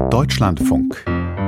Deutschlandfunk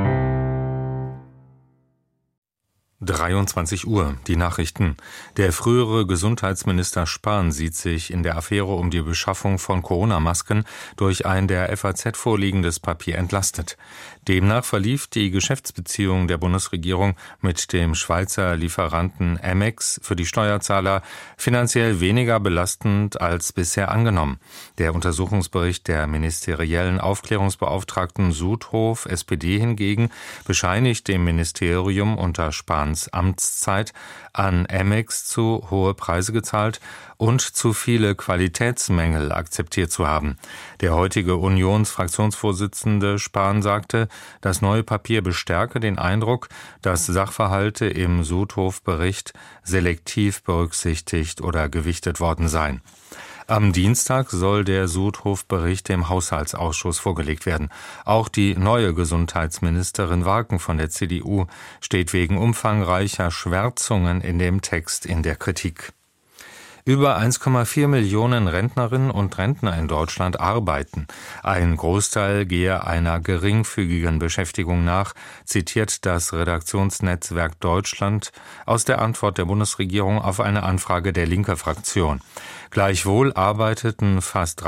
23 Uhr, die Nachrichten. Der frühere Gesundheitsminister Spahn sieht sich in der Affäre um die Beschaffung von Corona-Masken durch ein der FAZ vorliegendes Papier entlastet. Demnach verlief die Geschäftsbeziehung der Bundesregierung mit dem Schweizer Lieferanten Amex für die Steuerzahler finanziell weniger belastend als bisher angenommen. Der Untersuchungsbericht der ministeriellen Aufklärungsbeauftragten Sudhof, SPD hingegen, bescheinigt dem Ministerium unter Spahns Amtszeit an Amex zu hohe Preise gezahlt und zu viele Qualitätsmängel akzeptiert zu haben. Der heutige Unionsfraktionsvorsitzende Spahn sagte, das neue Papier bestärke den Eindruck, dass Sachverhalte im Sudhof-Bericht selektiv berücksichtigt oder gewichtet worden seien. Am Dienstag soll der Sudhof-Bericht dem Haushaltsausschuss vorgelegt werden. Auch die neue Gesundheitsministerin Waken von der CDU steht wegen umfangreicher Schwärzungen in dem Text in der Kritik. Über 1,4 Millionen Rentnerinnen und Rentner in Deutschland arbeiten. Ein Großteil gehe einer geringfügigen Beschäftigung nach, zitiert das Redaktionsnetzwerk Deutschland aus der Antwort der Bundesregierung auf eine Anfrage der Linke-Fraktion. Gleichwohl arbeiteten fast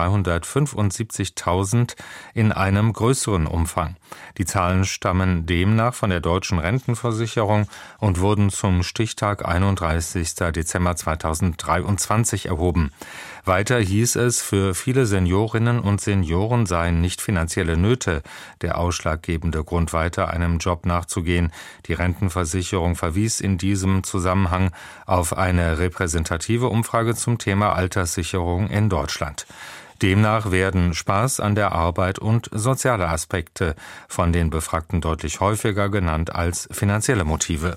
375.000 in einem größeren Umfang. Die Zahlen stammen demnach von der Deutschen Rentenversicherung und wurden zum Stichtag 31. Dezember 2023 erhoben. Weiter hieß es, für viele Seniorinnen und Senioren seien nicht finanzielle Nöte der ausschlaggebende Grund, weiter einem Job nachzugehen. Die Rentenversicherung verwies in diesem Zusammenhang auf eine repräsentative Umfrage zum Thema Alterssicherung in Deutschland. Demnach werden Spaß an der Arbeit und soziale Aspekte von den Befragten deutlich häufiger genannt als finanzielle Motive.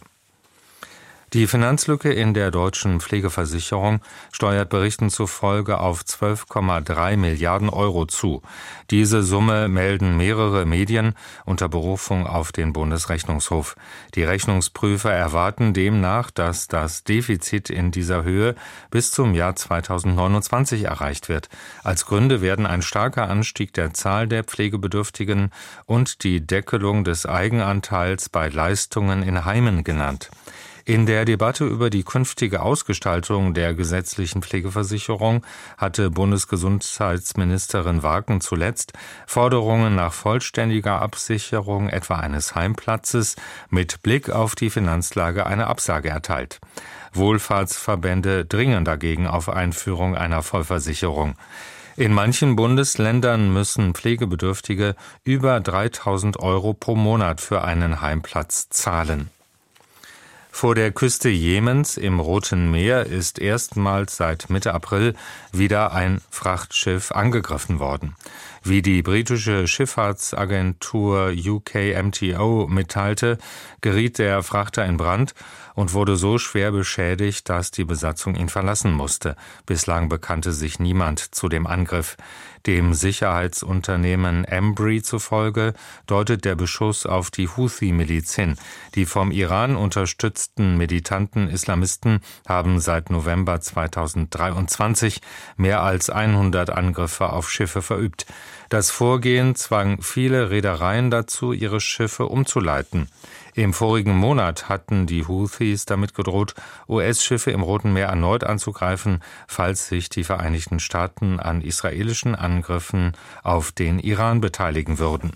Die Finanzlücke in der deutschen Pflegeversicherung steuert Berichten zufolge auf 12,3 Milliarden Euro zu. Diese Summe melden mehrere Medien unter Berufung auf den Bundesrechnungshof. Die Rechnungsprüfer erwarten demnach, dass das Defizit in dieser Höhe bis zum Jahr 2029 erreicht wird. Als Gründe werden ein starker Anstieg der Zahl der Pflegebedürftigen und die Deckelung des Eigenanteils bei Leistungen in Heimen genannt. In der Debatte über die künftige Ausgestaltung der gesetzlichen Pflegeversicherung hatte Bundesgesundheitsministerin Waken zuletzt Forderungen nach vollständiger Absicherung etwa eines Heimplatzes mit Blick auf die Finanzlage eine Absage erteilt. Wohlfahrtsverbände dringen dagegen auf Einführung einer Vollversicherung. In manchen Bundesländern müssen Pflegebedürftige über 3.000 Euro pro Monat für einen Heimplatz zahlen. Vor der Küste Jemens im Roten Meer ist erstmals seit Mitte April wieder ein Frachtschiff angegriffen worden. Wie die britische Schifffahrtsagentur UKMTO mitteilte, geriet der Frachter in Brand und wurde so schwer beschädigt, dass die Besatzung ihn verlassen musste. Bislang bekannte sich niemand zu dem Angriff. Dem Sicherheitsunternehmen Embry zufolge deutet der Beschuss auf die Houthi-Miliz hin. Die vom Iran unterstützten militanten Islamisten haben seit November 2023 mehr als 100 Angriffe auf Schiffe verübt. Das Vorgehen zwang viele Reedereien dazu, ihre Schiffe umzuleiten. Im vorigen Monat hatten die Houthis damit gedroht, US-Schiffe im Roten Meer erneut anzugreifen, falls sich die Vereinigten Staaten an israelischen Angriffen auf den Iran beteiligen würden.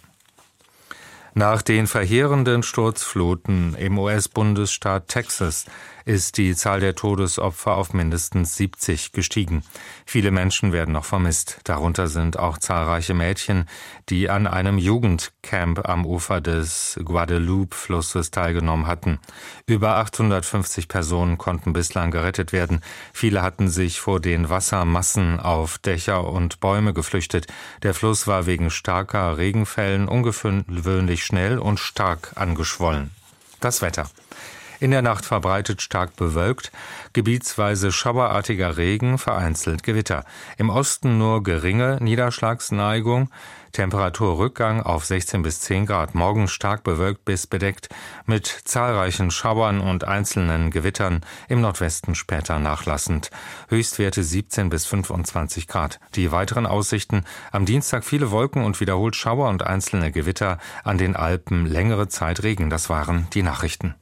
Nach den verheerenden Sturzfluten im US-Bundesstaat Texas ist die Zahl der Todesopfer auf mindestens 70 gestiegen. Viele Menschen werden noch vermisst. Darunter sind auch zahlreiche Mädchen, die an einem Jugendcamp am Ufer des Guadalupe-Flusses teilgenommen hatten. Über 850 Personen konnten bislang gerettet werden. Viele hatten sich vor den Wassermassen auf Dächer und Bäume geflüchtet. Der Fluss war wegen starker Regenfällen ungewöhnlich schnell und stark angeschwollen. Das Wetter. In der Nacht verbreitet stark bewölkt, gebietsweise schauerartiger Regen, vereinzelt Gewitter. Im Osten nur geringe Niederschlagsneigung, Temperaturrückgang auf 16 bis 10 Grad. Morgen stark bewölkt bis bedeckt mit zahlreichen Schauern und einzelnen Gewittern, im Nordwesten später nachlassend. Höchstwerte 17 bis 25 Grad. Die weiteren Aussichten: am Dienstag viele Wolken und wiederholt Schauer und einzelne Gewitter, an den Alpen längere Zeit Regen. Das waren die Nachrichten.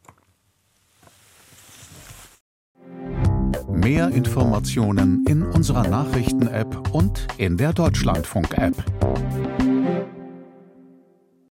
Mehr Informationen in unserer Nachrichten-App und in der Deutschlandfunk-App.